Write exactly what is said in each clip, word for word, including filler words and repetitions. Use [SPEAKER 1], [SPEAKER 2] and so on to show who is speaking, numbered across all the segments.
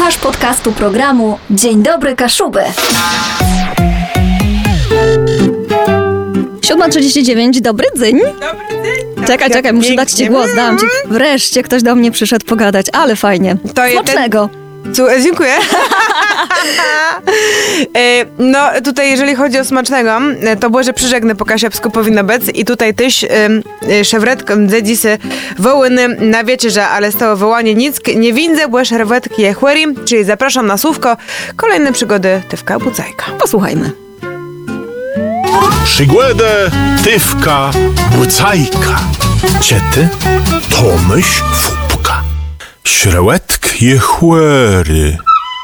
[SPEAKER 1] Słuchasz podcastu programu Dzień Dobry Kaszuby.
[SPEAKER 2] siódma trzydzieści dziewięć, dobry dzień.
[SPEAKER 3] Dobry dzień.
[SPEAKER 2] Czekaj, czekaj, muszę dać ci głos, dam ci. Wreszcie ktoś do mnie przyszedł pogadać, ale fajnie.
[SPEAKER 3] To
[SPEAKER 2] Smacznego.
[SPEAKER 3] Ten... Dziękuję. No tutaj jeżeli chodzi o smacznego, to Boże przyżegny po kasiepsku powinno być i tutaj tyś szewretką dzedzisy wołyny na wieczerze, ale z tego wołanie nic nie widzę, bo szewretki je chłeri, czyli zapraszam na słówko kolejne przygody Tywka Bucajka.
[SPEAKER 2] Posłuchajmy.
[SPEAKER 4] Przygłedę Tywka Bucajka. Ciety Tomyś Fupka. Śrełetk je chłery.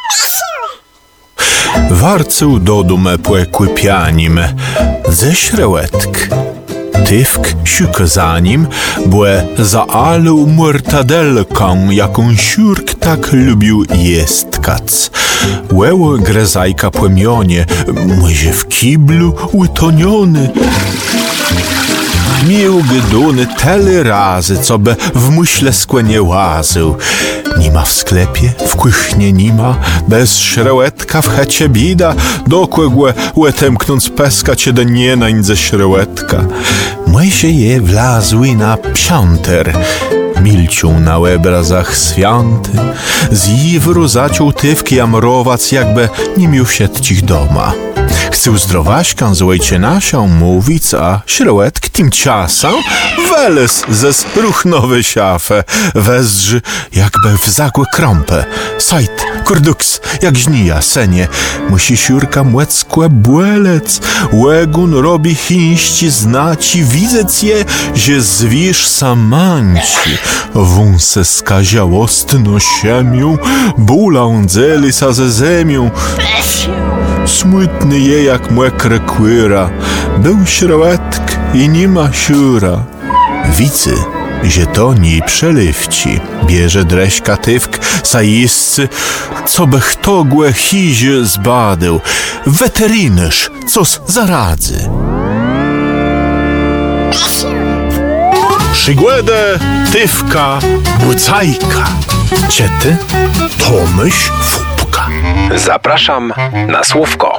[SPEAKER 4] Warcył do dume płekły pianim ze śrełetk. Tywk siuka za nim, błe zaalał mortadelką, jaką siurk tak lubił jestkac. Łeło grezajka płemionie, może w kiblu utoniony. Mił gyduny tyle razy, co by w muśle skłe nie łazył. Nima w sklepie, w kuchnie nima, bez śrełetka w checie bida, dokłegłe łetemknąc peska cię do nienań ze śrełetka. Mojsie je wlazły na piąter, milcił na łebrazach świąty, z iwru zaczął Tywki amrowac, jakby nie miał siedcich doma. Chcę zdrowaśkan z łejcienasią mówić, a śrełetk tym ciasem weles ze spruchnowe siafę, wezży jakby w zagłe krąpę. Sajt, kurduks, jak żnija, senie, musi siurka młeckłe błelec, łegun robi chińści znaci, widzec je, że zwisz samanci, wąse skaziałostno siemią, bulą dzelisa ze zemią. Smutny je jak młekre kłyra, był śrełetk i nie ma siura. Wicy, że to nie przelywci, bierze dreśka Tywk, sajiscy, co by kto głę hizie zbadył, weterynarz, coz zaradzy. Przygłedę Tywka Bucajka. Ciety Tomyś Fupka.
[SPEAKER 5] Zapraszam na słówko.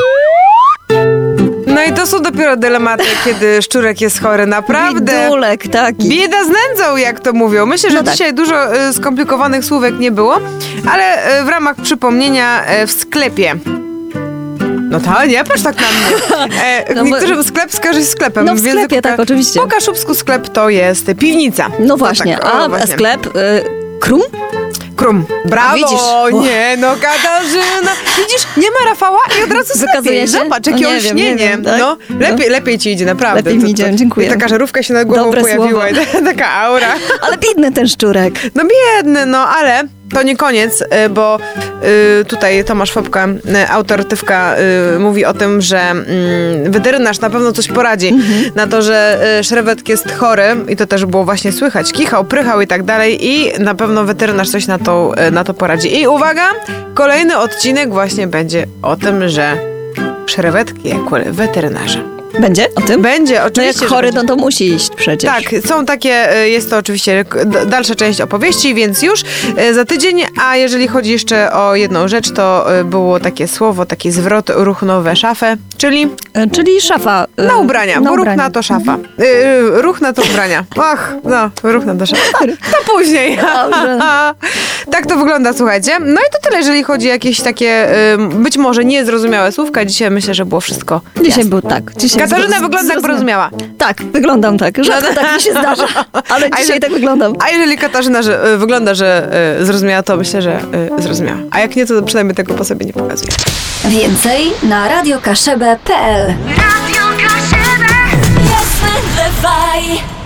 [SPEAKER 3] No i to są dopiero dylematy, kiedy szczurek jest chory, naprawdę.
[SPEAKER 2] Bidulek taki.
[SPEAKER 3] Bieda z nędzą, jak to mówią. Myślę, że
[SPEAKER 2] No tak.
[SPEAKER 3] dzisiaj dużo y, skomplikowanych słówek nie było, ale y, w ramach przypomnienia y, w sklepie. No to nie patrz tak na mnie. E,
[SPEAKER 2] No bo-
[SPEAKER 3] niektórzy sklep skojarzy się z sklepem.
[SPEAKER 2] No w
[SPEAKER 3] języku
[SPEAKER 2] sklepie, tak,
[SPEAKER 3] ka-
[SPEAKER 2] oczywiście.
[SPEAKER 3] Po kaszubsku sklep to jest piwnica.
[SPEAKER 2] No
[SPEAKER 3] To
[SPEAKER 2] właśnie,
[SPEAKER 3] tak, o,
[SPEAKER 2] a
[SPEAKER 3] właśnie.
[SPEAKER 2] sklep... Y, Krum?
[SPEAKER 3] Krum. Brawo!
[SPEAKER 2] widzisz?
[SPEAKER 3] Nie, no Katarzyna. Widzisz, nie ma Rafała i od razu
[SPEAKER 2] Wykazuje
[SPEAKER 3] lepiej.
[SPEAKER 2] się?
[SPEAKER 3] Zobacz,
[SPEAKER 2] No
[SPEAKER 3] jakie
[SPEAKER 2] nie wiem,
[SPEAKER 3] olśnienie.
[SPEAKER 2] nie wiem, tak?
[SPEAKER 3] No, lepiej, lepiej ci idzie, naprawdę.
[SPEAKER 2] Lepiej mi
[SPEAKER 3] To-
[SPEAKER 2] idzie,
[SPEAKER 3] to-
[SPEAKER 2] dziękuję.
[SPEAKER 3] I taka żarówka się nad głową
[SPEAKER 2] Dobre
[SPEAKER 3] pojawiła.
[SPEAKER 2] słowo.
[SPEAKER 3] I taka aura.
[SPEAKER 2] Ale biedny ten szczurek.
[SPEAKER 3] No biedny, no ale to nie koniec, y, bo y, tutaj Tomasz Fopka, y, autor Tywka, y, mówi o tym, że y, weterynarz na pewno coś poradzi na to, że y, szrewetk jest chory i to też było właśnie słychać. Kichał, prychał i tak dalej i na pewno weterynarz coś na to, y, na to poradzi. I uwaga, kolejny odcinek właśnie będzie o tym, że szrewetki jak weterynarza.
[SPEAKER 2] Będzie o tym?
[SPEAKER 3] Będzie,
[SPEAKER 2] No jak
[SPEAKER 3] oczywiście. że
[SPEAKER 2] chory,
[SPEAKER 3] będzie.
[SPEAKER 2] no to musi iść przecież.
[SPEAKER 3] Tak, są takie, y, jest to oczywiście k- d- dalsza część opowieści, więc już y, za tydzień, a jeżeli chodzi jeszcze o jedną rzecz, to y, było takie słowo, taki zwrot ruch nowe szafę, czyli
[SPEAKER 2] E, Czyli szafa. e,
[SPEAKER 3] na ubrania,
[SPEAKER 2] na
[SPEAKER 3] bo ruch
[SPEAKER 2] ubrania.
[SPEAKER 3] na to szafa. Y, y, ruch na to ubrania. Ach, no, ruch na to szafa. To później.
[SPEAKER 2] Dobrze.
[SPEAKER 3] Tak to wygląda, słuchajcie. No i to tyle, jeżeli chodzi o jakieś takie y, być może niezrozumiałe słówka. Dzisiaj myślę, że było wszystko
[SPEAKER 2] Dzisiaj
[SPEAKER 3] jasne.
[SPEAKER 2] był tak. Dzisiaj
[SPEAKER 3] Katarzyna
[SPEAKER 2] zroz-
[SPEAKER 3] wygląda jak
[SPEAKER 2] zrozumia-
[SPEAKER 3] porozumiała.
[SPEAKER 2] Tak, wyglądam tak. Rzadko tak mi się zdarza, ale
[SPEAKER 3] A
[SPEAKER 2] dzisiaj
[SPEAKER 3] jeżeli-
[SPEAKER 2] tak wyglądam.
[SPEAKER 3] A jeżeli Katarzyna że, y, wygląda, że y, zrozumiała, to myślę, że y, zrozumiała. A jak nie, to przynajmniej tego po sobie nie pokazuje.
[SPEAKER 1] Więcej na radiokaszebę kropka p l.
[SPEAKER 6] Radio Kaszebę. Jasne, dawaj.